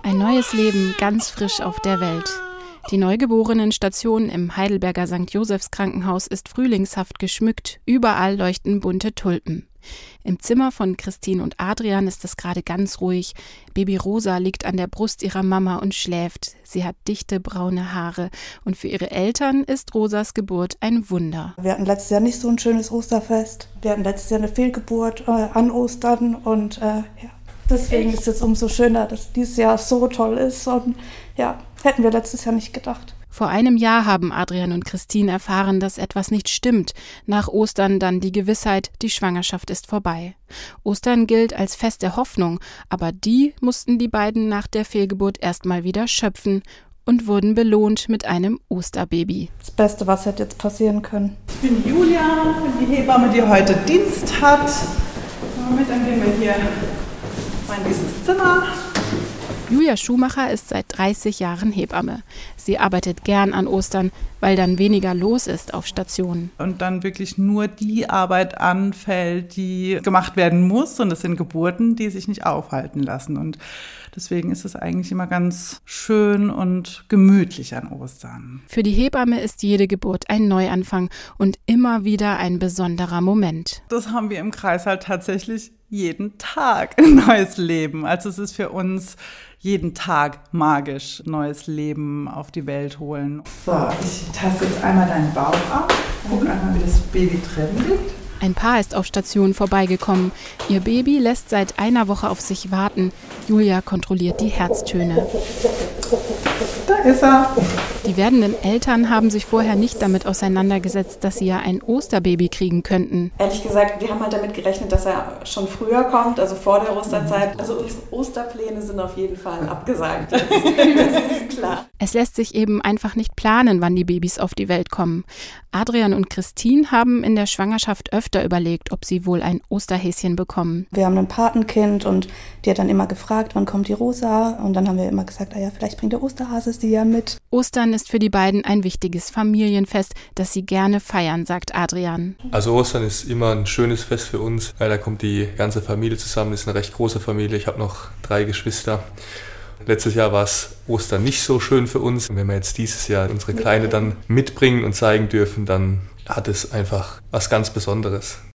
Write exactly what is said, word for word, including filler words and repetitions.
Ein neues Leben, ganz frisch auf der Welt. Die Neugeborenenstation im Heidelberger Sankt Josephs Krankenhaus ist frühlingshaft geschmückt. Überall leuchten bunte Tulpen. Im Zimmer von Christine und Adrian ist es gerade ganz ruhig. Baby Rosa liegt an der Brust ihrer Mama und schläft. Sie hat dichte braune Haare und für ihre Eltern ist Rosas Geburt ein Wunder. Wir hatten letztes Jahr nicht so ein schönes Osterfest. Wir hatten letztes Jahr eine Fehlgeburt äh, an Ostern und äh, ja. Deswegen ist es jetzt umso schöner, dass dieses Jahr so toll ist und ja, hätten wir letztes Jahr nicht gedacht. Vor einem Jahr haben Adrian und Christine erfahren, dass etwas nicht stimmt. Nach Ostern dann die Gewissheit, die Schwangerschaft ist vorbei. Ostern gilt als Fest der Hoffnung, aber die mussten die beiden nach der Fehlgeburt erstmal wieder schöpfen und wurden belohnt mit einem Osterbaby. Das Beste, was hätte jetzt passieren können. Ich bin Julia, die Hebamme, die heute Dienst hat. Moment, dann gehen wir hier in dieses Zimmer. Julia Schumacher ist seit dreißig Jahren Hebamme. Sie arbeitet gern an Ostern, weil dann weniger los ist auf Stationen. Und dann wirklich nur die Arbeit anfällt, die gemacht werden muss. Und das sind Geburten, die sich nicht aufhalten lassen. Und deswegen ist es eigentlich immer ganz schön und gemütlich an Ostern. Für die Hebamme ist jede Geburt ein Neuanfang und immer wieder ein besonderer Moment. Das haben wir im Kreis halt tatsächlich jeden Tag ein neues Leben. Also es ist für uns jeden Tag magisch, neues Leben auf die Welt holen. So, ich taste jetzt einmal deinen Bauch ab, guck einmal, wie das Baby drin liegt. Ein Paar ist auf Station vorbeigekommen. Ihr Baby lässt seit einer Woche auf sich warten. Julia kontrolliert die Herztöne. Da ist er. Die werdenden Eltern haben sich vorher nicht damit auseinandergesetzt, dass sie ja ein Osterbaby kriegen könnten. Ehrlich gesagt, wir haben halt damit gerechnet, dass er schon früher kommt, also vor der Osterzeit. Also unsere Osterpläne sind auf jeden Fall abgesagt jetzt. Das ist klar. Es lässt sich eben einfach nicht planen, wann die Babys auf die Welt kommen. Adrian und Christine haben in der Schwangerschaft öfter überlegt, ob sie wohl ein Osterhäschen bekommen. Wir haben ein Patenkind und die hat dann immer gefragt, wann kommt die Rosa? Und dann haben wir immer gesagt, ah ja, vielleicht bringt der Osterhase sie ja mit. Ostern ist für die beiden ein wichtiges Familienfest, das sie gerne feiern, sagt Adrian. Also Ostern ist immer ein schönes Fest für uns, weil da kommt die ganze Familie zusammen. Das ist eine recht große Familie. Ich habe noch drei Geschwister. Letztes Jahr war es Ostern nicht so schön für uns. Und wenn wir jetzt dieses Jahr unsere Kleine dann mitbringen und zeigen dürfen, dann hat es einfach was ganz Besonderes.